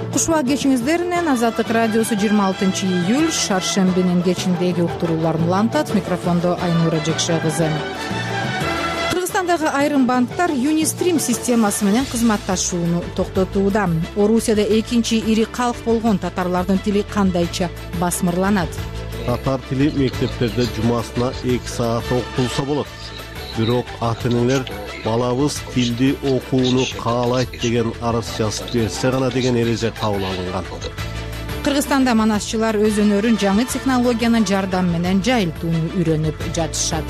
Кушуа кечиңиздер менен Азаттык радиосу 26 июль шаршембинин кечиндеги уктурууларын улантат. Микрофондо Айнура Жекше кызы. Кыргызстандагы айрым банктар Юнистрим системасы менен кызматташууну токтотууда. Орусияда экинчи ири калк болгон татарлардын тили кандайча басмырланат? Татар тили мектептерде жумасына 2 саат окутулса болот. Бирок ата-энелер балабыз тилди окууну каалайт деген арыз жазып берсе гана деген эреже кабыл алынган. Кыргызстанда манасчылар өз өнөрүн жаңы технологиянын жардамы менен жайылтууну үйрөнүп жатышат.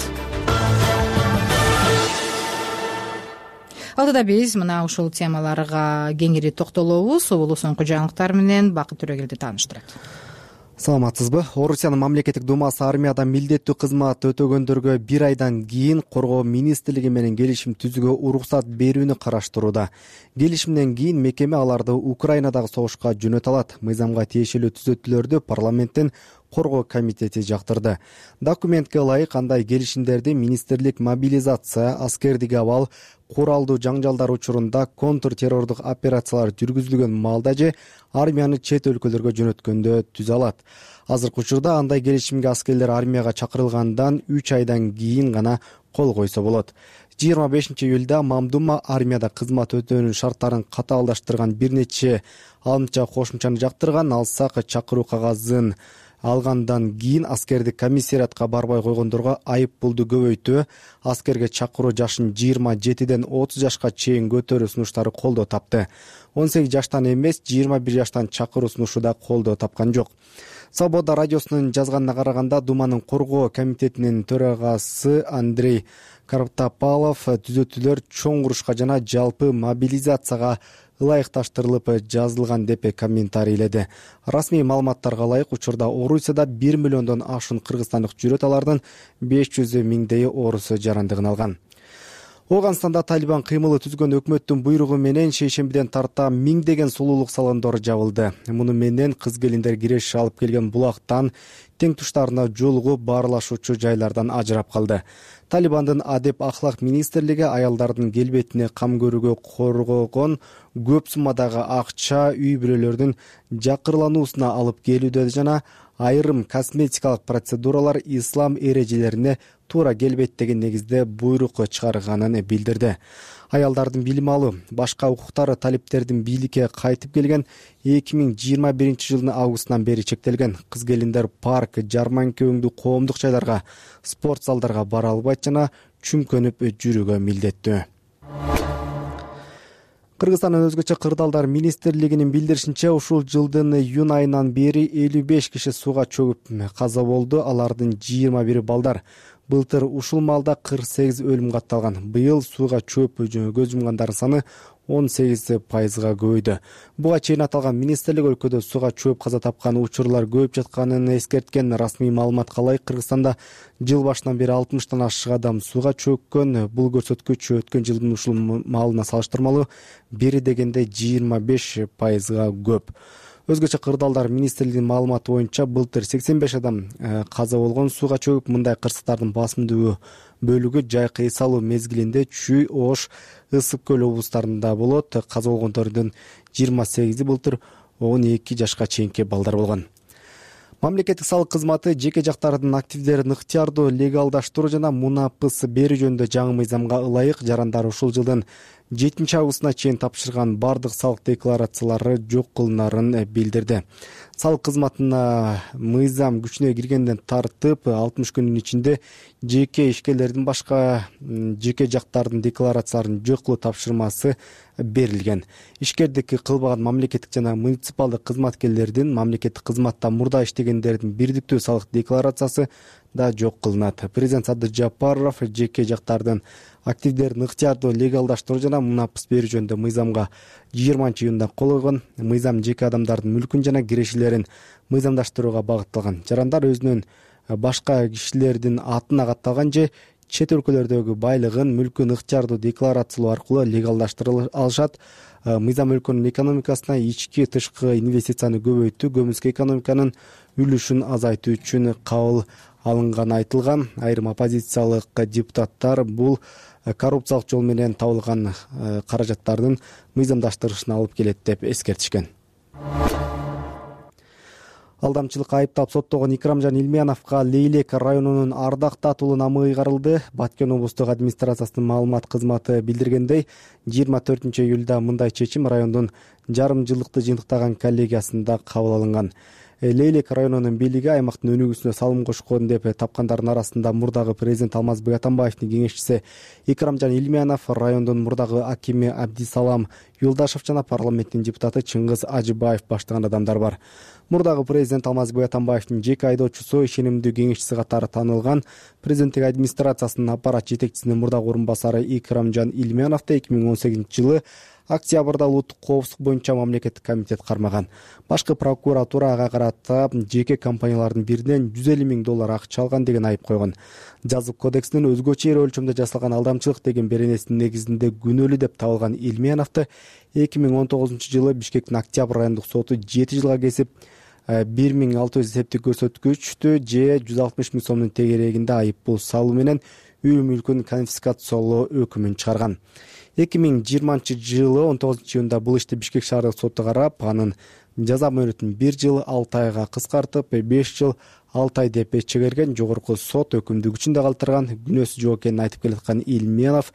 Алдыда биз мына ушул темаларга кеңири токтолобуз. Оболу соңку жаңылыктар менен Бакыт Төрөгелди тааныштырат. Саламатсызбы? Орусиянын мамлекеттик думасы армияда милдеттүү кызмат өтөгөндөргө 1 айдан кийин коргоо министрлиги менен келишим түзүүгө уруксат берүүнү караштырууда. Келишимден кийин мекеме аларды Украинадагы согушка жөнөтө алат. Мыйзамга тиешелүү түзөтүүлөрдү парламенттин коргоо комитети жактырды. Документке ылайык андай келишимдерди министрлик мобилизация, аскердик абал, куралдуу жаңжалдар учурунда контртеррордук операциялар жүргүзүлгөн маалда же армияны чет өлкөлөргө жөнөткөндө түзө алат. Азыркы учурда андай келишимге аскерлер армияга чакырылгандан 3 айдан кийин гана кол койсо болот. 25 июлда Мамдума армияда кызмат өтөөнүн шарттарын катаалдаштырган бир нече алымча кошумчаны жактырган. Алсак чакыруу кагазын алгандан кийин аскердик комиссариатка барбай койгондорго айып пулду көбөйтүү, аскерге чакыруу жашын 27ден 30 жашка чейин көтөрүү сунуштары колдоо тапты. 18 жаштан эмес, 21 жаштан чакыруу сунушу да колдоо тапкан жок. Свобода радиосунун жазганына караганда, Думанын коргоо комитетинин төрагасы Андрей Картопалов түзөтүүлөр чоң урушка жана жалпы мобилизацияга ылайыкташтырылып жазылган деп комментарийледи. Расмий маалыматтарга ылайык, учурда Орусияда 1 миллиондон ашуун кыргызстандык жүрөт, алардын 500 миңдейи орус жарандыгын алган. Ооганстанда Талибан кыймылы түзгөн өкмөттүн буйругу менен шейшембиден тарта миңдеген сулуулук салондор жабылды. Муну менен кыз-келиндер киреш алып келген булактан, тең туштарына жолугуп баарлашуучу жайлардан ажырап калды. Талибандын адеп ахлак министрлиги аялдардын келбетине кам көрүүгө коргогон көп суммадагы акча үй-бүлөлөрдүн жакырлануусуна алып келүүдө жана айрым косметикалык процедуралар ислам эрежелерине туура келбейт деген негизде буйрук чыгарганын билдирди. Аялдардын билим алуу, башка укуктары талиптердин бийликке кайтып келген 2021 жылдын августунан бери чектелген. Кыз-келиндер парк, жарманка өңдүү коомдук жайларга, спорт залдарга бара албайт жана чүмкөнүп жүрүүгө милдеттүү. Кыргызстандын өзгөчө кырдаалдар министрлигинин билдиришинче, ушул жылдын июнь айынан бери 55 киши сууга чөгүп каза болду. Алардын 21 балдар. Былтыр ушул маалда 48 өлүм катталган. Быйыл сууга чөөп көз жумгандардын саны 18%га көбөйдү. Буга чейин аталган министрлик өлкөдө сууга чөөп каза тапкан учурлар көбөйүп жатканын эскерткен. Расмий маалыматка ылайык, Кыргызстанда жыл башынан бери 60тан ашык адам сууга чөккөн. Бул көрсөткүч өткөн жылдын ушул маалына салыштырмалуу бери дегенде 25%га көп. Өзгөчө кырдаалдар министрлигинин маалыматы боюнча, былтыр 85 адам каза болгон сууга чөгүп. Мындай кырсыктардын басымдуу бөлүгү жайкы эс алуу мезгилинде Чүй, Ош, Ысык көл облустарында болот. Каза болгондордун 28 былтыр 12 жашка чейинки балдар болгон. Мамлекеттик салык кызматы жеке жактардын активдерин ыктыярдуу легалдаштыруу жана мунапыс берүү жөнүндө жаңы мыйзамга ылайык жарандар ушул жылдын 7 августуна чейин тапшырган бардык салык декларациялары жок кылынарын билдирди. Салык кызматына мыйзам күчүнө киргенден тартып 60 күнүн ичинде жеке ишкерлердин башка жеке жактардын декларацияларын жок кылуу тапшырмасы берилген. Ишкердик кылбаган мамлекеттик жана муниципалдык кызматкерлердин мамлекеттик кызматта мурда иштегендердин бирдиктүү салык декларациясы да жок кылынат. Президент Садыр Жапаров жеке жактардын активдерин ыктыярдуу легалдаштыруу жана мунапыс берүү жөнүндө мыйзамга 20 июнда кол койгон. Мыйзам жеке адамдардын мүлкүн жана кирешелерин мыйзамдаштырууга багытталган. Жарандар өзүнүн башка кишилердин атына катталган же чет өлкөлөрдөгү байлыгын, мүлкүн ыктыярдуу декларациялоо аркылуу легалдаштыра алышат. Мыйзам өлкөнүн экономикасына ички тышкы инвестицияны көбөйтүү, көмүскө экономиканын үлүшүн азайтуу үчүн кабыл алынганы айтылган. Айрым оппозициялык депутаттар бул коррупциялык жол менен табылган каражаттардын мыйзамдаштырышына алып келет деп эскертишкен. Алдамчылыкка айыптап соттогон Икрамжан Илмеановго Лейлек районунун Ардак татулы намы ыйгарылды. Баткен облустук администрациясынын маалымат кызматы билдиргендей, 24 июлда мындай чечим райондун жарым жылдыкты жыйынтыктаган коллегиясында кабыл алынган. Лейлек районунун бийлиги аймактын өнүгүүсүнө салым кошкон деп тапкандардын арасында мурдагы президент Алмазбек Атамбаевдин кеңешчиси Икрамжан Илмеанов, райондун мурдагы акими Абдисалам Юлдашев жана парламенттин депутаты Чыңгыз Ажыбаев баштаган адамдар бар. Мурдагы президент Алмазбек Атамбаевдин жеке айдоочусу, ишенимдүү кеңешчиси катары таанылган президенттик администрациясынын аппарат жетекчисинин мурдагы орун басары Икрамжан Илмеановду 2018 жылы октябрда улуттук коопсуздук боюнча мамлекеттик комитет кармаган. Башкы прокуратура ага карата жеке компаниялардын биринен $150,000 акча алган деген айып койгон. Жазык кодексинин өзгөчө эре өлчөмдө жасалган алдамчылык деген беренесинин негизинде күнөөлүү деп табылган Илмеановду 2019 жылы Бишкектин Октябрь райондук соту 7 жылга кесип 1600 эсептик көрсөткүчтү же 160,000 сомдун тегерегинде айып пул салуу менен үй мүлкүн конфискациялоо өкүмүн чыгарган. 2020 жылы 19 июнда бул ишти Бишкек шаардык соту карап, анын жаза мөөнөтүн 1 жыл 6 айга кыскартып, 5 жыл 6 ай деп чегерген. Жогорку сот өкүмдү күчүндө калтырган. Күнөөсү жок экенин айтып келаткан Илмеанов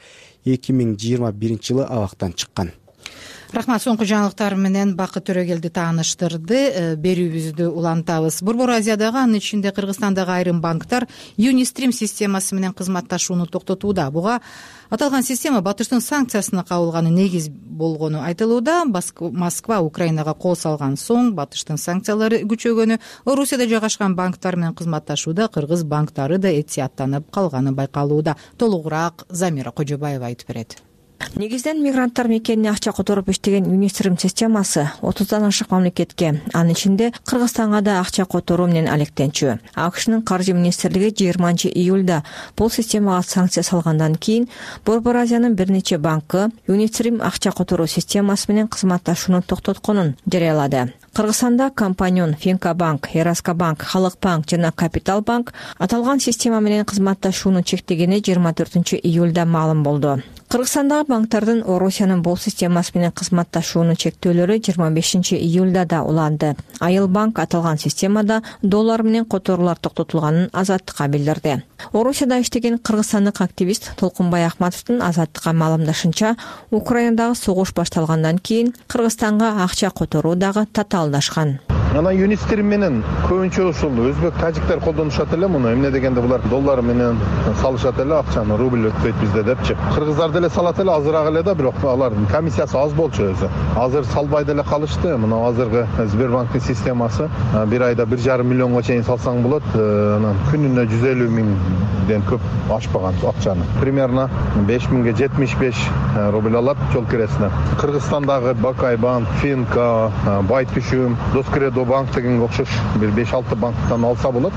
2021 жылы абактан чыккан. Рахмат, соңку жаңылыктар менен Бакыт Төрөгелди тааныштырды. Берүүбүздү улантабыз. Борбор Азиядагы, анын ичинде Кыргызстандагы айрым банктар Юнистрим системасы менен кызматташууну токтотууда. Буга аталган система Батыштын санкциясына кабылганы негиз болгону айтылууда. Москва Украинага кол салган соң Батыштын санкциялары күчөгөнү, Орусияда жайгашкан банктар менен кызматташууда кыргыз банктары да этияттанып калганы байкалууда. Толугураак Замира Кожобаева айтып берет. Негизден мигранттар мекенине акча которуп иштеген Юнистрим системасы 30дан ашык мамлекетке, анын ичинде Кыргызстанга да акча которуу менен алектенчү. АКШнын каржы министрлиги 20 июлда бул системага санкция салгандан кийин Борбор Азиянын бир нече банкы Юнистрим акча которуу системасы менен кызматташууну токтотконун жарыялады. Кыргызстанда Компаньон, Финкабанк, Ераскабанк, Халык банк жана Капитал банк аталган система менен кызматташууну чектегени 24 июлда маалым болду. Кыргызстандагы банктардын Орусиянын бул системасы менен кызматташууну чектөөлөрү 25 июлда да уланды. Айыл банк аталган системада доллар менен которуулар токтотулганын Азаттыкка билдирди. Орусияда иштеген кыргызстандык активист Толкунбай Ахматовдун Азаттыкка маалымдашынча, Украинадагы согуш башталгандан кийин Кыргызстанга акча которуу дагы татаалдашкан. Ана Юнистрим менен көбүнчө ушул өзбек тажиктер колдонушат эле муну. Эмне дегенде булар доллар менен салышат эле акчаны, рубль өтпөйт бизде депчи. Кыргыздар деле салат эле, азыраак эле да, бирок алардын комиссиясы аз болчу өзү. Азыр салбай деле калышты. Мына азыркы Сбербанктын системасы бир айда 1,5 миллионго чейин салсаң болот. Анан күнүнө 150,000ден көп ашпаган акчаны. Примерно 5,000ге 75 рубль алат жол киресине. Кыргызстандагы Бакай банк, Финка, Байтүшүм, Доскредо банк деген окшош бир 5-6 банктан алса болот.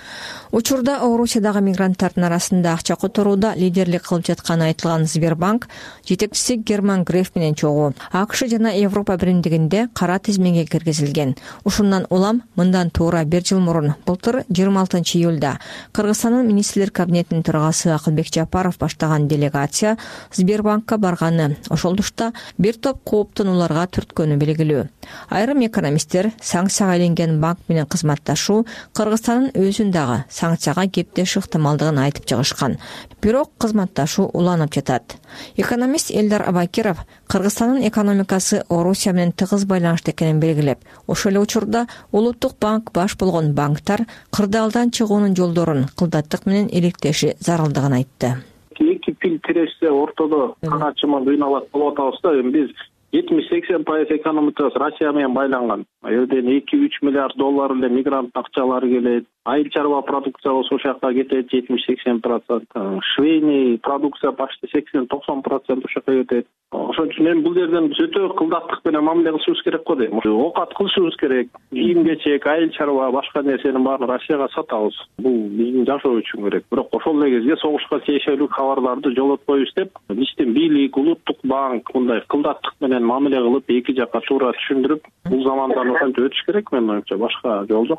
Учурда Орусиядагы мигранттардын арасында акча которууда лидерлик кылып жатканы айтылган Сбербанк жетекчиси Герман Греф менен чогуу АКШ жана Европа биримдигинде кара тизмеге киргизилген. Ушундан улам мындан туура 1 жыл мурун, былтыр 26 июлда Кыргызстандын министрлер кабинетинин төрагасы Акылбек Жапаров баштаган делегация Сбербанкка барганы, ошол тушта бир топ кооптонууларга түрткөнү белгилүү. Айрым экономисттер санкцияга иленген банк менен кызматташуу Кыргызстандын өзүн дагы санкцияга кептеш ыктымалдыгын айтып чыгышкан. Бирок кызматташуу уланып жатат. Экономист Элдар Абакиров Кыргызстандын экономикасы Орусия менен тыгыз байланышта экенин белгилеп, ошол эле учурда улуттук банк баш болгон банктар кырдаалдан чыгуунун жолдорун кылдаттык менен иликтеши зарылдыгын айтты. Эки пил тирешсе ортодо канатчыман кыйналат болуп атабыз да. Биз 70-80% экономикасы Россия менен байланган. Элден 2-3 миллиард доллар эле мигрант акчалары келет. Айыл чарба продукция ошол жакка кетет 70-80%. Швейный продукция почти 80-90% ошол жакка кетет. Ошон үчүн мен бул жерден өтө кылдаттык менен мамиле кылышыбыз керек го дейм. Оокат кылышыбыз керек. Кийим-кечек, айыл чарба, башка нерсенин баарын Россияга сатабыз. Бул биздин жашоо үчүн керек. Бирок ошол эле кезде согушка тиешелүү кабарларды жолотпойбуз деп, биздин бийлик, улуттук банк мындай кылдаттык менен мамиле кылып, эки жакка туура түшүндүрүп, бул замандан өтүш керек, менин оюмча, башка жол жок.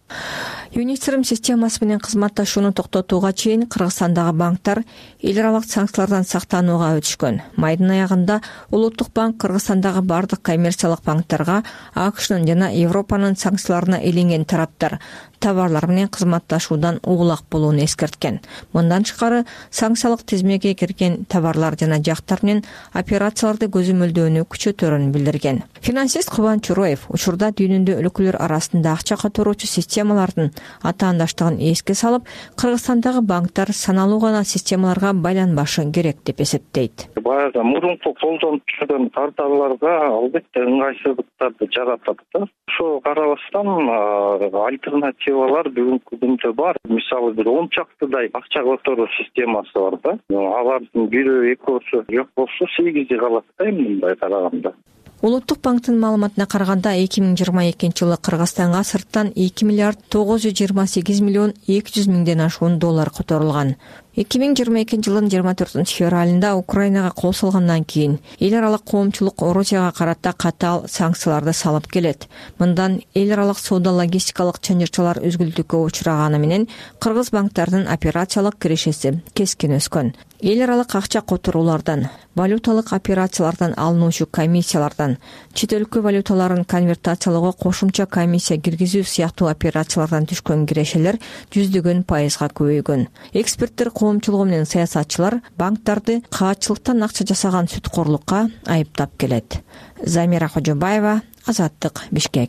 Юнистрим системасы менен кызматташууну токтотууга чейин Кыргызстандагы банктар эл аралык санкциялардан сактанууга өтүшкөн. Майдын аягында Улуттук банк Кыргызстандагы бардык коммерциялык банктарга АКШнын жана Европанын санкцияларына иленген тараптар товарлар менен кызматташуудан угулак болууну эскерткен. Мындан тышкары санкциялык тизмеге кирген товарлар жана жактар менен операцияларды көзөмөлдөөнү күчөтөрүн билдирген. Финансист Кубан Чуроев учурда дүйнөдө өлкөлөр арасында акча которуучу системалардын атаандаштыгын эске салып, Кыргызстандагы банктар саналуу гана системаларга байланбашы керек деп эсептейт. Баягы мурунку колдонуп жүргөн порталларга албетте ыңгайсыздыктарды жаратат да. Ошого карабастан альтернативалар бүгүнкү күндө бар. Мисалы бир 10 чактыдай акча которуу системасы бар да. Алардын бирөө экөөсү жок болсо 8 калат да мындай караганда. Улуттук банктын маалыматына караганда 2022-жылы Кыргызстанга сырттан 2 миллиард 928 миллион 200 миңден ашуун доллар которулган. 2022-жылдын 24-февралында Украинага кол салгандан кийин эл аралык коомчулук Орусияга карата катаал санкцияларды салып келет. Мындан эл аралык соода логистикалык чанжырчалар өзгүлтүккө учураганы менен кыргыз банктардын операциялык кирешеси кескин өскөн. Эл аралык акча которуулардан, валюталык операциялардан алынуучу комиссиялардан, чет өлкө валюталарын конвертациялоого кошумча комиссия киргизүү сыяктуу операциялардан түшкөн кирешелер 100% көбөйгөн. Эксперттер коомчулугу менен саясатчылар банктарды каатчылыктан акча жасаган сүткорлукка айыптап келет. Замира Кожобаева, Азаттык, Бишкек.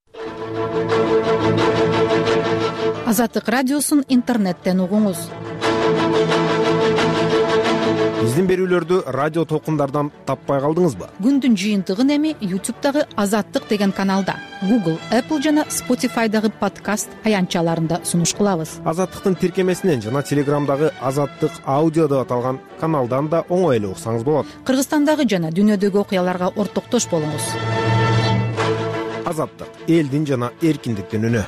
Азаттык радиосун интернеттен угуңуз. Биздин берүүлөрдү радио толкундардан таппай калдыңызбы? Күндүн жыйынтыгын эми YouTube'дагы Азаттык деген каналда, Google, Apple жана Spotify'дагы подкаст аянтчаларында сунуш кылабыз. Азаттыктын тиркемесинен жана Телеграмдагы Азаттык аудио деп аталган каналдан да оңой эле уксаңыз болот. Кыргызстандагы жана дүйнөдөгү окуяларга ортоктош болуңуз. Азаттык — элдин жана эркиндиктин үнү.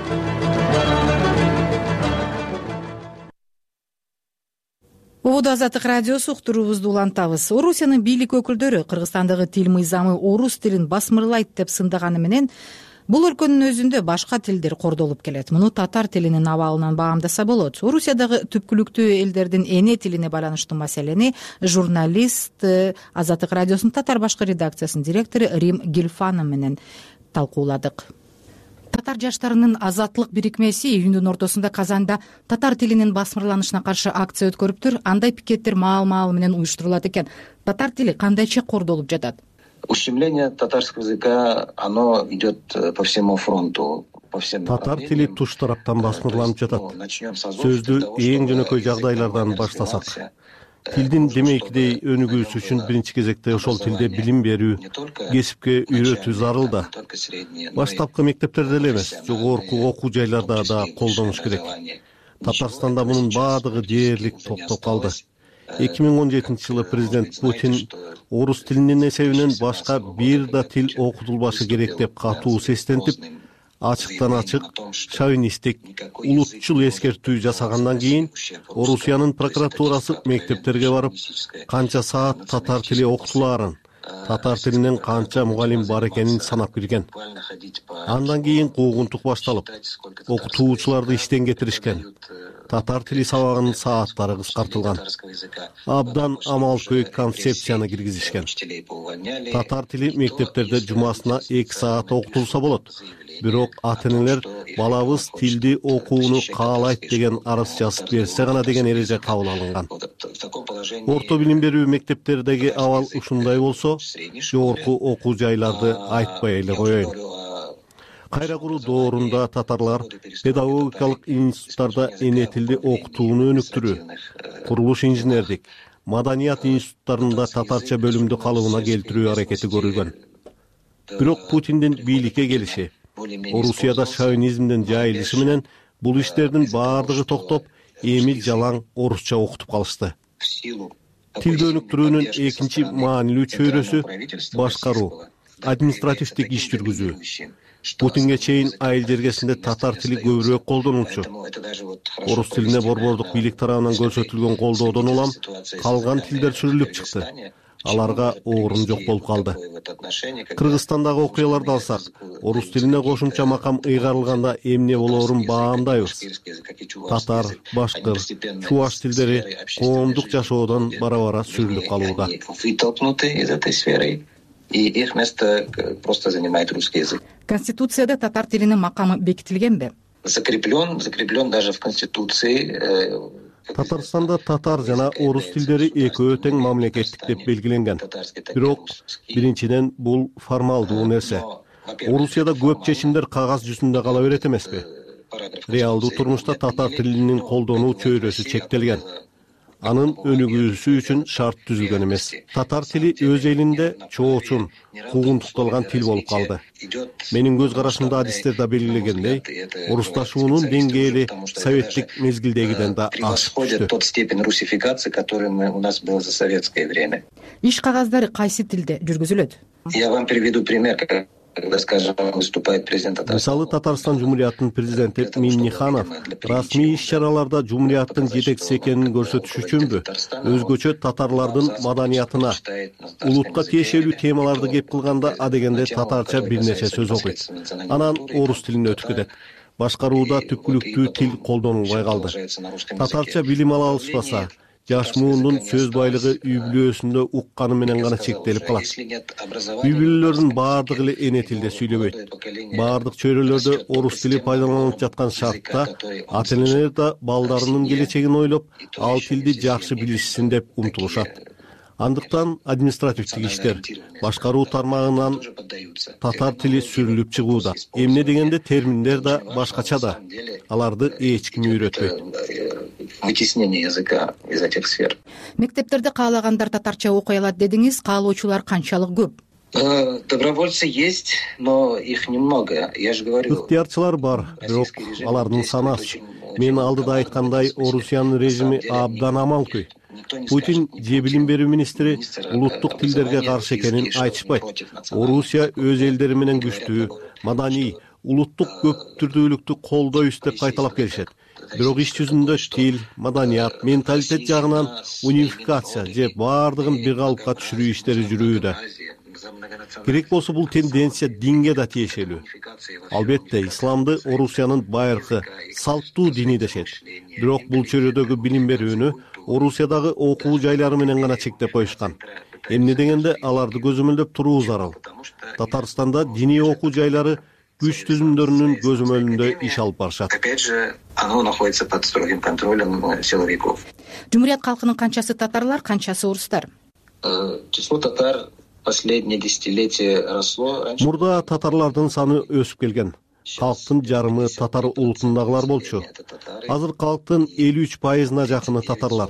Азаттык радиосу уктуруубузду улантабыз. Орусиянын бийлик өкүлдөрү Кыргызстандагы тил мыйзамы орус тилин басмырлайт деп сындаганы менен бул өлкөнүн өзүндө башка тилдер кордолуп келет. Муну татар тилинин абалынан баамдаса болот. Орусиядагы түпкүлүктүү элдердин эне тилине байланыштуу маселени журналист Азаттык радиосунун татар башкы редакциясынын директору Рим Гилфанов менен талкууладык. Татар жаштарынын азаттылык бирикмеси июндун ортосунда Казанда татар тилинин басмырланышына каршы акция өткөрүптүр. Андай пикеттер маал менен уюштурулат экен. Татар тили кандайча кордолуп жатат? Ущемление татарского языка, оно идет по всему фронту. Татар тили туш тараптан басмырланып жатат. Сөздү эң жөнөкөй жагдайлардан баштасак, тилдин демейкидей өнүгүүсү үчүн биринчи кезекте ошол тилде билим берүү, кесипке үйрөтүү зарыл да. Баштапкы мектептерде эле эмес, жогорку окуу жайларда да колдонуш керек. Татарстанда мунун баардыгы дээрлик токтоп калды. 2017-жылы президент Путин орус тилинин эсебинен башка бир да тил окутулбашы керек деп катуу сестентип, ачыктан ачык шовинисттик улутчул эскертүү жасагандан кийин Орусиянын прокуратурасы мектептерге барып, канча саат татар тили окутулаарын, татар тилинен канча мугалим бар экенин санап кирген. Андан кийин куугунтук башталып, окутуучуларды иштен кетиришкен. Татар тили сабагынын сааттары кыскартылган. Абдан амалкөй концепцияны киргизишкен. Татар тили мектептерде жумасына 2 саат окутулса болот. Бирок ата-энелер балабыз тилди окууну каалайт деген арыз жазып берсе гана деген эреже кабыл алынган. Орто билим берүү мектептердеги абал ушундай болсо, жогорку окуу жайларды айтпай эле коеюн. Кайра куруу доорунда татарлар педагогикалык институттарда эне тилди окутууну өнүктүрүү, курулуш инженердик, маданият институттарында татарча бөлүмдү калыбына келтирүү аракети көрүлгөн. Бирок Путиндин бийликке келиши, Орусияда шовинизмдин жайылышы менен бул иштердин баардыгы токтоп, эмил жалаң орусча окутуп калышты. Тилди өнүктүрүүнүн экинчи маанилүү чөйрөсү башкаруу, административдик иш жүргүзүү. Путинге чейин айыл жергесинде татар тили көбүрөөк колдонулчу. Орус тилине борбордук бийлик тарабынан көрсөтүлгөн колдоодон улам калган тилдер сүрүлүп чыкты. аларга орун жок болуп калды. Кыргызстандагы окуяларды алсак, орус тилине кошумча макам ыйгарылганда эмне болоорун баамдайбыз. Татар, башкыр, чуваш тилдери коомдук жашоодон бара-бара сүрүлүп калууда. И их место просто занимает русский язык. Конституцияда татар тилинин макамы бекитилгенби? Закреплен даже в Конституции. Татарстанда татар жана орус тилдери экөө тең мамлекеттик деп белгиленген. Бирок биринчиден бул формалдуу нерсе. Орусияда көп чечимдер кагаз жүзүндө кала берет эмеспи? Реалдуу турмушта татар тилинин колдонуу чөйрөсү чектелген. Анын өнүгүүсү үчүн шарт түзүлгөн эмес. Татар тили өз элинде чоочун, куугунтукталган тил болуп калды. Менин көз карашымда адистерде белгилегендей, орусташуунун деңгээли советтик мезгилдегиден да ашып түштү. Тот степень русификации, который у нас был за советское время. Иш кагаздары кайсы тилде жүргүзүлөт? Я вам приведу пример, когда, скажем, выступает президент Татарстана. Мисалы, Татарстан Жумурияттын президенти Минниханов расмий иш-чараларда Жумурияттын жетекчиси экенин көрсөтүш үчүнбү, өзгөчө татарлардын маданиятына, улутка тиешелүү темаларды кеп кылганда адегенде татарча бир нече сөз окуйт. Анан орус тилине өтүп кетет. Башкарууда түпкүлүктүү тил колдонулбай калды. Татарча билим ала алышпаса, жаш муундун сөз байлыгы үй бүлөсүндө укканы менен гана чектелип калат. Үй бүлөлөрдүн баардыгы эле эне тилде сүйлөбөйт. Баардык чөйрөлөрдө орус тили пайдаланылып жаткан шартта ата-энелер да балдарынын келечегин ойлоп, ал тилди жакшы билишсин деп умтулушат. Андыктан административдик иштер, башкаруу тармагынан татар тили сүрүлүп чыгууда. Эмне дегенде терминдер да башкача да. Аларды эч ким үйрөтпөйт. Вытеснение языка из этих сфер. Мектептерде каалагандар татарча окуй алат дедиңиз, каалоочулар канчалык көп? Добровольцы есть, но их немного. Я же говорю. Ыктыярчылар бар, бирок алардын саны аз. Мен алдыда айткандай, Орусиянын режими абдан амалкүй. Путин же билим берүү министри улуттук тилдерге каршы экенин айтышпайт. Орусия өз элдери менен күчтүү, маданий, улуттук көптүрдүүлүктү колдойбуз деп кайталап келишет. Бирок иш жүзүндө тил, маданият, менталитет жагынан унификация же баардыгын бир калыпка түшүрүү иштери жүрүүдө. Керек болсо бул тенденция динге да тиешелүү. Албетте, исламды Орусиянын байыркы, салттуу дини дешет. Бирок бул чөйрөдөгү билим берүүнү Орусиядагы окуу жайлары менен гана чектеп коюшкан. Эмне дегенде аларды көзөмөлдөп туруу зарыл. Татарстанда диний окуу жайлары күч түзүмдөрүнүн көзөмөлүндө иш алып барышат. Опять же, оно находится под строгим контролем силовиков. Жумурият калкынын канчасы татарлар, канчасы орустар? Число татар последние десятилетия росло. Мурда татарлардын саны өсүп келген. Калктын жарымы татар улутундагылар болчу. Азыр калктын 53% жакыны татарлар,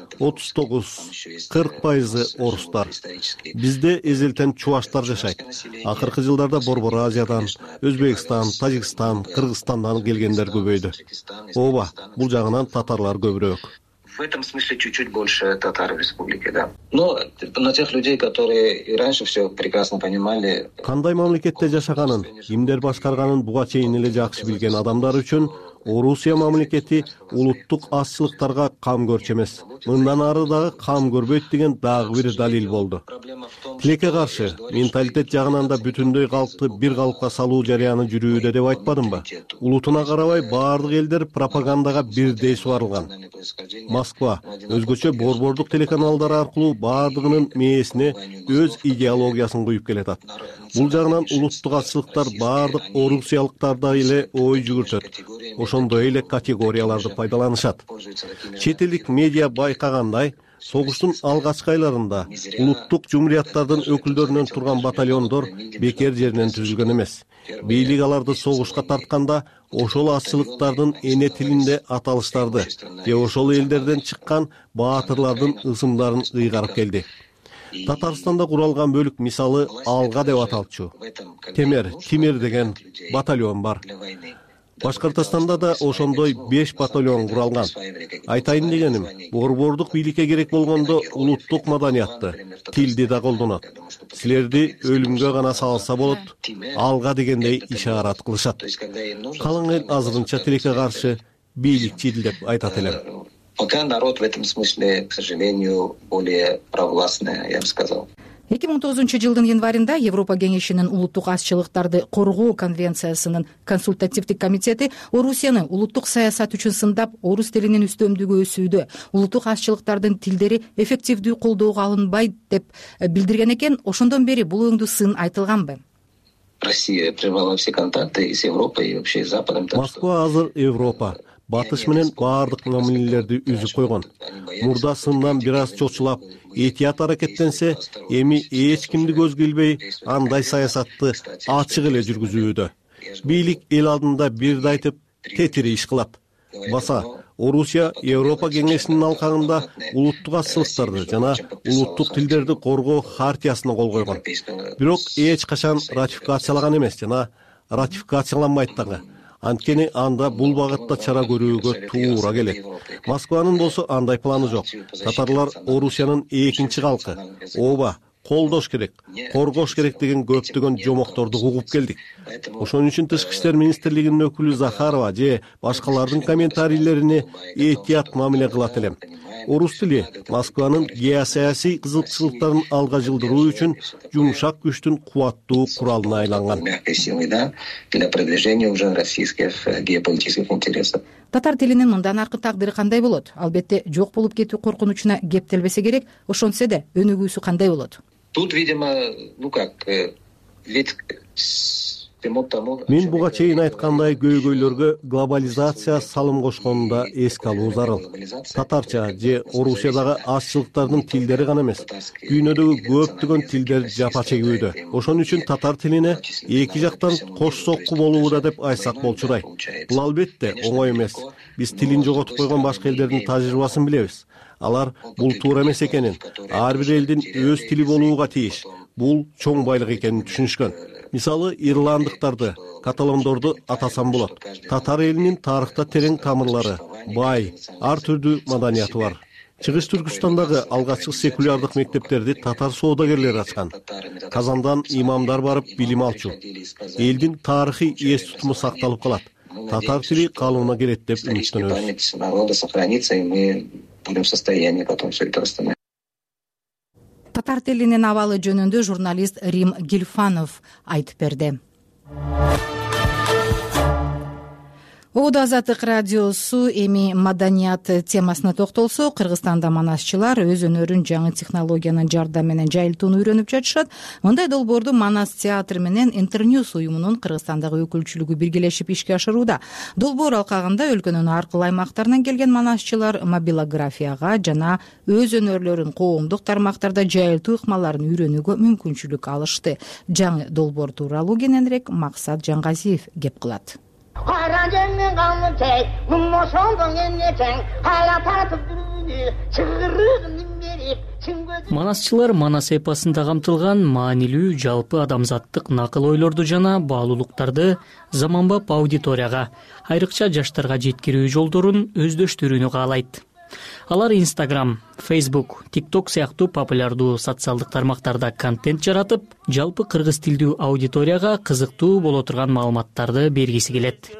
39-40% орустар. Бизде эзелтен чуваштар жашайт. Акыркы жылдарда Борбор Азиядан, Өзбекстан, Тажикстан, Кыргызстандан келгендер көбөйдү. Ооба, бул жагынан татарлар көбүрөөк. В этом смысле чуть-чуть больше татар в республике, да. Но на тех людей, которые и раньше все прекрасно понимали. Кандай мамлекетте жашаганын, кимдер башкарганын буга чейин эле жакшы билген адамдар үчүн Орусия мамлекети улуттук азчылыктарга кам көрчү эмес. Мындан ары дагы кам көрбөйт деген дагы бир далил болду. Тилекке каршы менталитет жагынан да бүтүндөй калкты бир калыпка салуу жарыяны жүрүүдө деп айтпадымбы? Улутуна карабай баардык элдер пропагандага бирдей суарылган. Москва өзгөчө борбордук телеканалдар аркылуу баардыгынын мээсине өз идеологиясын куюп келатат. Бул жагынан улуттук азчылыктар баардык орусиялыктарда эле ой жүгүртөт. Ошондой эле категорияларды пайдаланышат. Чет элдик медиа байкагандай, согуштун алгачкы айларында улуттук жумурияттардын өкүлдөрүнөн турган батальондор бекер жеринен түзүлгөн эмес. Бийлик аларды согушка тартканда ошол азчылыктардын эне тилинде аталыштарды же ошол элдерден чыккан баатырлардын ысымдарын ыйгарып келди. Татарстанда куралган бөлүк мисалы Алга деп аталчу. Тимир деген батальон бар. Башкортостанда да ошондой 5 батальон куралган. Айтайын дегеним, борбордук бийликке керек болгондо улуттук маданиятты, тилди да колдонот. Силерди өлүмгө гана салса болот, алга дегендей ишарат кылышат. Калың эл азырынча тилекке каршы бийликчил деп айтат элем. Пока народ в этом смысле, к сожалению, более провластный, я бы сказал. 2009 январында Европа кеңешинин улуттук азчылыктарды коргоо конвенциясынын консультативдик комитети Орусияны улуттук саясат үчүн сындап, орус тилинин үстөмдүгү өсүүдө улуттук азчылыктардын тилдери эффективдүү колдоого алынбайт деп билдирген экен. Ошондон бери бул өңдүү сын айтылганбы? Россия прервала все контакты и с Европой, и вообще с Западом. Москва азыр Европа. Батыш менен баардык мамилелерди үзүп койгон. Мурда сындан бир аз чочулап, этият аракеттенсе, эми эч кимди көзгө илбей, андай саясатты ачык эле жүргүзүүдө. Бийлик эл алдында бирди айтып, тетири иш кылат. Баса, Орусия Европа кеңешинин алкагында улуттук азчылыктарды жана улуттук тилдерди коргоо хартиясына кол койгон. Бирок эч качан ратификациялаган эмес жана ратификацияланбайт дагы. Анткени анда бул багытта чара көрүүгө туура келет. Москванын болсо андай планы жок. Татарлар Орусиянын экинчи калкы. Ооба, колдош керек, коргош керек деген көптөгөн жомокторду угуп келдик. Ошон үчүн Тышкы иштер министрлигинин өкүлү Захарова же башкалардын комментарийлерине этият мамиле кылат элем. Орус тили Москванын геосаясий кызыкчылыктарын алга жылдыруу үчүн жумшак күчтүн кубаттуу куралына айланган. Для продвижения уже российских геополитических интересов. Татар тилинин мындан аркы тагдыры кандай болот? Албетте жок болуп кетүү коркунучуна кептелбесе керек, ошонсо да өнүгүүсү кандай болот? Тут, видимо, Мен буга чейин айткандай көйгөйлөргө глобализация салым кошконун эске алуу зарыл. Татарча же Орусиядагы азчылыктардын тилдери гана эмес, дүйнөдөгү көптөгөн тилдер жапа чегүүдө. Ошон үчүн татар тилине эки жактан кош сокку болууда деп айтсак болчудай. Бул албетте оңой эмес. Биз тилин жоготуп койгон башка элдердин тажрыйбасын билебиз. Алар бул туура эмес экенин, ар бир элдин өз тили болууга тийиш. Бул чоң байлык экенин түшүнүшкөн. Мисалы, ирландыктарды, каталондорду атасам болот. Татар элинин тарыхта терең тамырлары, бай, ар түрдүү маданияты бар. Чыгыш Түркүстандагы алгачкы секулярдык мектептерди татар соодагерлери ачкан. Казандан имамдар барып билим алчу. Элдин тарыхый эс тутуму сакталып калат. Татар тили калыбына келет деп үмүттөнөбүз. Татар тилинин абалы жөнүндө журналист Рим Гильфанов айтып берди. Оодо Азаттык радиосу эми маданият темасына токтолсо, Кыргызстанда манасчылар өз өнөрүн жаңы технологиянын жардамы менен жайылтууну үйрөнүп жатышат. Мындай долбоорду Манас театр менен Интерньюс уюмунун Кыргызстандагы өкүлчүлүгү биргелешип ишке ашырууда. Долбоор алкагында өлкөнүн ар кыл аймактарынан келген манасчылар мобилографияга жана өз өнөрлөрүн коомдук тармактарда жайылтуу ыкмаларын үйрөнүүгө мүмкүнчүлүк алышты. Жаңы долбоор тууралуу кененирээк Максат Жаңгазиев кеп кылат. Манасчылар Манас эпосунда камтылган маанилүү жалпы адамзаттык накыл ойлорду жана баалуулуктарды заманбап аудиторияга, айрыкча жаштарга жеткирүү жолдорун өздөштүрүүнү каалайт. Алар Instagram, Facebook, TikTok сыяктуу популярдуу социалдык тармактарда контент жаратып, жалпы кыргыз тилдүү аудиторияга кызыктуу боло турган маалыматтарды бергиси келет.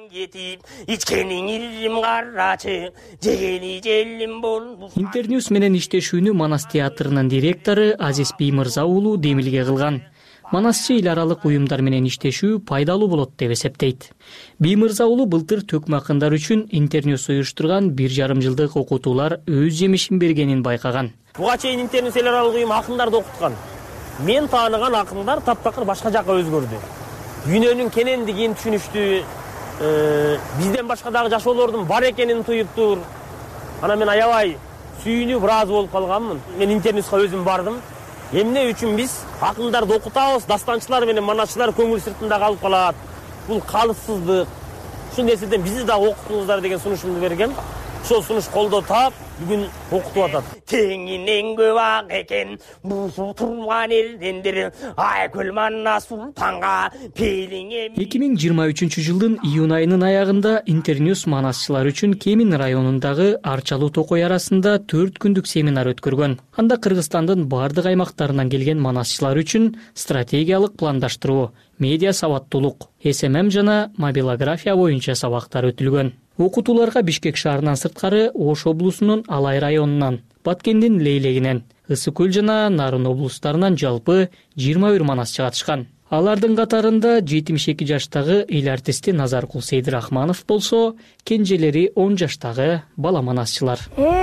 Интерньюс менен иштешүүнү Манас театрынын директору Азиз Биймырза уулу демилге кылган. Манасчы эл аралык уюмдар менен иштешүү пайдалуу болот деп эсептейт. Биймырза уулу былтыр төкмакындар үчүн Интерньюс уюштурган 1,5 жылдык окутуулар өз жемишин бергенин байкаган. Буга чейин Интерньюс эл аралык уюм акындарды окуткан. Мен тааныган акындар таптакыр башка жакка өзгөрдү. Дүйнөнүн кенендигин түшүнүштү, бизден башка дагы жашоолордун бар экенин туюптур. Ана мен аябай сүйүнүп ыраазы болуп калганмын. Мен Интерньюска өзүм бардым. Эмне үчүн биз акындарды окутабыз, дастанчылар менен манасчылар көңүл сыртында калып калат. Бул калыпсыздык. Ушундай нерседен бизди да окутуңуздар деген сунушумду берген. Ошол сунуш колдоо таап, бүгүн окутуп атат. Теңинен көп ак экен, бузу турган элдендер, айкөл Манас султанга пейлиңе. 2023 жылдын июнь айынын аягында Интерньюс манасчылар үчүн Кемин районундагы Арчалуу Токой арасында 4 күндүк семинар өткөргөн. Анда Кыргызстандын бардык аймактарынан келген манасчылар үчүн стратегиялык пландаштыруу, медиа сабаттуулук, СММ жана мобилография боюнча сабактар өтүлгөн. Окутууларга Бишкек шаарынан сырткары Ош облусунун Алай районунан, Баткендин Лейлегинен, Ысык көл жана Нарын облустарынан жалпы 21 манасчы катышкан. Алардын катарында 72 жаштагы эл артисти Назаркул Сейдирахманов болсо, кенжелери 10 жаштагы бала манасчылар.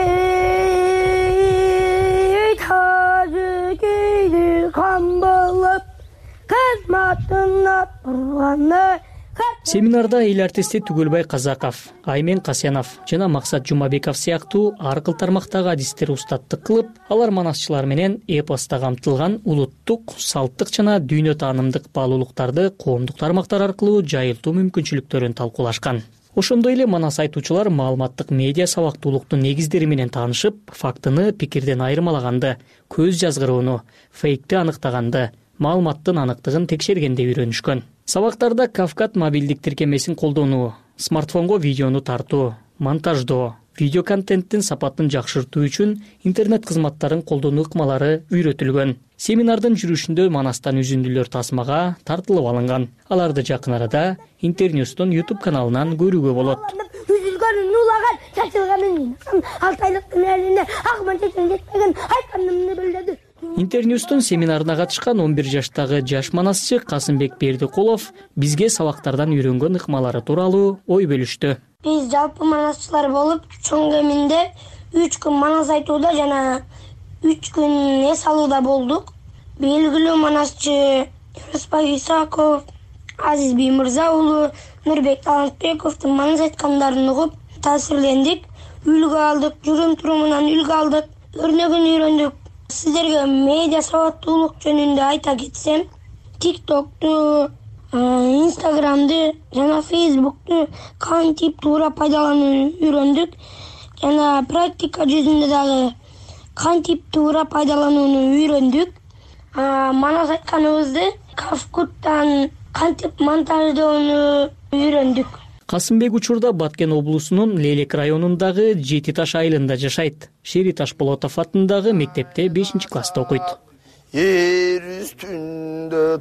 Семинарда эл артисти Түгөлбай Казаков, Аймен Касянов жана Максат Жумабеков сыяктуу ар кыл тармактагы адистер устаттык кылып, алар манасчылар менен эпоста камтылган улуттук, салттык жана дүйнө таанымдык баалуулуктарды коомдук тармактар аркылуу жайылтуу мүмкүнчүлүктөрүн талкуулашкан. Ошондой эле манас айтуучулар маалыматтык медиа сабактуулуктун негиздери менен таанышып, фактыны пикирден айырмалаганды, көз жазгырууну, фейкти аныктаганды, маалыматтын аныктыгын текшергенде үйрөнүшкөн. Сабактарда Кавкат мобилдик тиркемесин колдонуу, смартфонго видеону тартуу, монтаждоо, видео контенттин сапатын жакшыртуу үчүн интернет кызматтарын колдонуу ыкмалары үйрөтүлгөн. Семинардын жүрүшүндө манастан үзүндүлөр тасмага тартылып алынган. Аларды жакын арада Интерньюстун YouTube каналынан көрүүгө болот. Үзүлгөнүн улаган, чачылганын, 6 айлыктын элине акман чечен жетпеген айтканымды билдирди. Интерньюстун семинарына катышкан 11 жаштагы жаш манасчы Касымбек Бердикулов бизге сабактардан үйрөнгөн ыкмалары тууралуу ой бөлүштү. Биз жалпы манасчылар болуп, чоң кеминде 3 күн манас айтууда жана 3 күн эс алууда болдук. Белгилүү манасчы Юроспай Исаков, Азиз Биймырза уулу Нурбек Талантбековдун манас айткандарын угуп таасирлендик. Үлгү алдык, жүрүм-турумунан үлгү алдык, өрнөгүн үйрөндүк. Сиздерге медиа сабаттуулук жөнүндө айта кетсем, TikToкту, Instagramды жана Facebooktу кантип туура пайдаланууну үйрөндүк. Жана практика жүзүндө дагы кантип туура пайдаланууну үйрөндүк. Манас айтканыбызды Кавкуттан кантип монтаждоону үйрөндүк. Касымбек учурда Баткен облусунун Лейлек районундагы Жети Таш айылында жашайт. Шери Ташполотов атындагы мектепте 5-класста окуйт. Ер үстүндө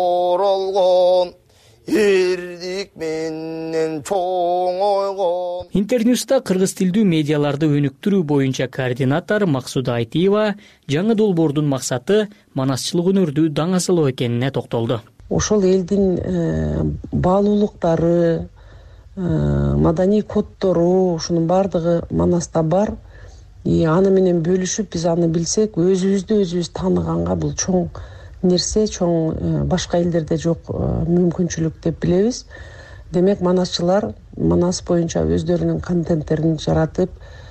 торолгон, эрдик менен чоң ойгон. Интерньюста кыргыз тилдүү медиаларды өнүктүрүү боюнча координатор Максуда Айтиева жаңы долбоордун максаты манасчылык өнөрдү даңазалоо экенине токтолду. Ошол элдин баалуулуктары, маданий коддору, ушунун бардыгы манаста бар. Аны менен бөлүшүп, биз аны билсек, өзүбүздү өзүбүз тааныганга бул чоң нерсе, чоң башка элдерде жок мүмкүнчүлүк деп билебиз. Демек, манасчылар манас боюнча өздөрүнүн контенттерин жаратып,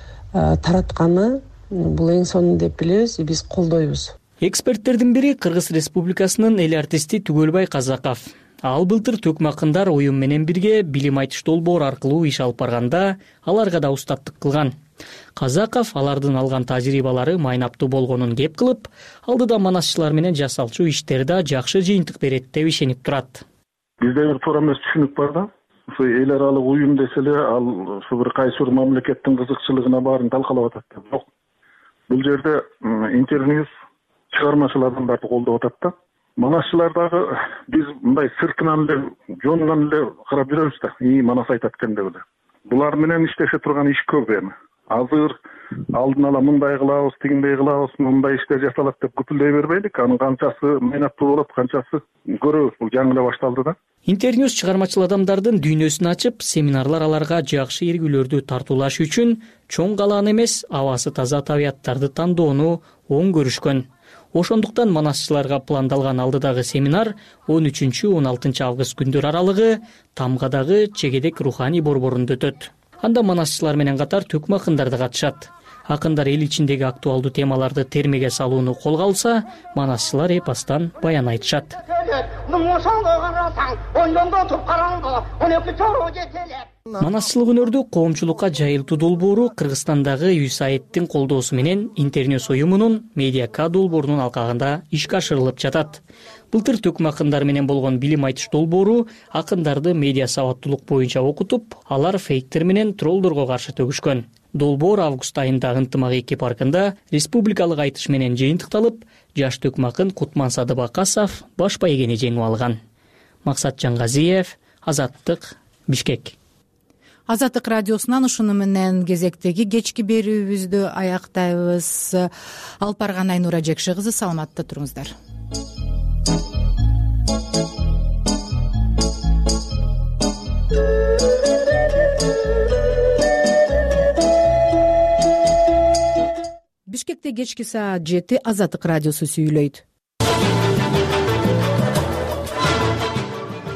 таратканы бул эң сонун деп билебиз, биз колдойбуз. Эксперттердин бири Кыргыз Республикасынын эл артисти Түгөлбай Казаков. Ал былтыр төкмакындар уюм менен бирге билим айтыш долбоор аркылуу иш алып барганда, аларга да устаттык кылган. Казаков алардын алган тажрыйбалары майнаптуу болгонун кеп кылып, алдыда манасчылар менен жасалчу иштерде да жакшы жыйынтык берет деп ишенип турат. Бизде бир туура эмес түшүнүк бар да. Ушу эл аралык уюм десе эле, ал ушу бир кайсы бир мамлекеттин кызыкчылыгына баарын талкалап атат да. Жок. Бул жерде Интерньюс чыгармачыл адамдарды колдоп атат да. Манасчылар дагы биз мындай сыртынан эле, жонунан эле карап жүрөбүз да. Манас айтат экен деп эле. Булар менен иштеше турган иш көп эми. Азыр алдын ала мындай кылабыз, тигиндей кылабыз, мындай иштер жасалат деп күпүлдөй бербейлик. Анын канчасы майнаптуу болот, канчасы көрөбүз. Бул жаңы эле башталды да. Интерньюс чыгармачыл адамдардын дүйнөсүн ачып, семинарлар аларга жакшы эргүүлөрдү тартуулаш үчүн чоң калаан эмес, абасы таза табияттарды тандоону оң көрүшкөн. Ошондуктан манасчыларга пландалган алдыдагы семинар 13-16 август күндөр аралыгы Тамгадагы Чегедек руханий борборунда өтөт. Анда манасчылар менен катар төкмө акындар да катышат. Акындар эл ичиндеги актуалдуу темаларды термеге салууну колго алса, манасчылар эпостан баян айтышат. Манасчылык өнөрдү коомчулукка жайылтуу долбоору Кыргызстандагы USAID-тин колдоосу менен Интерньюс уюмунун Медиа-К долбоорунун алкагында ишке ашырылып жатат. Былтыр төкмө акындар менен болгон билим айтыш долбоору акындарды медиа сабаттуулук боюнча окутуп, алар фейктер менен троллдорго каршы төгүшкөн. Долбоор август айында Ынтымак 2 паркында республикалык айтыш менен жыйынтыкталып, жаш төкмө акын Кутман Садыбакасов баш байгени жеңип алган. Максат Жангазиев, Азаттык, Бишкек. Азаттык радиосунан ушуну менен кезектеги кечки берүүбүздү аяктайбыз. Алып барган Айнура Жекше кызы, саламатта туруңуздар. Бишкекте кечки саат 7 Азаттык радиосу сүйлөйт.